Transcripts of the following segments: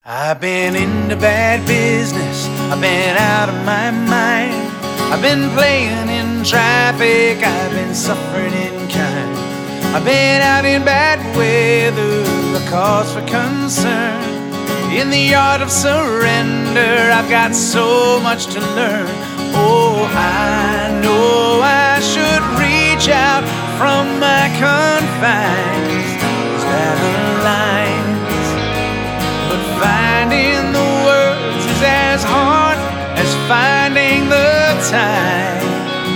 I've been into bad business, I've been out of my mind, I've been playing in traffic, I've been suffering in kind, I've been out in bad weather, a cause for concern. In the art of surrender, I've got so much to learn. Oh, I know I should reach out from my confines. Is that aligns? But finding the words is as hard as finding the time.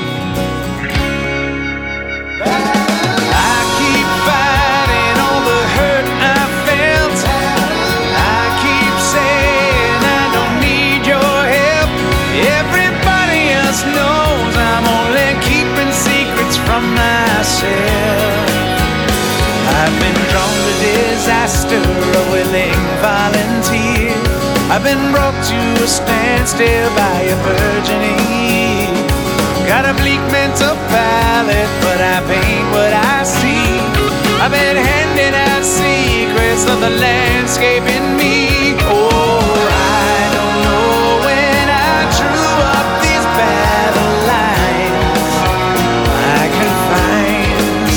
I keep fighting all the hurt I felt. I keep saying I don't need your help. Everybody else knows I'm only keeping secrets from myself. I've been drawn to disaster, a willing volunteer. I've been brought to a standstill by a burgeoning year. Got a bleak mental palette, but I paint what I see. I've been handing out secrets of the landscape in me. Oh, I don't know when I drew up these battle lines. My confines,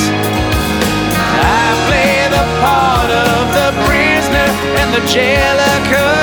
I play the part of the prisoner and the jailer.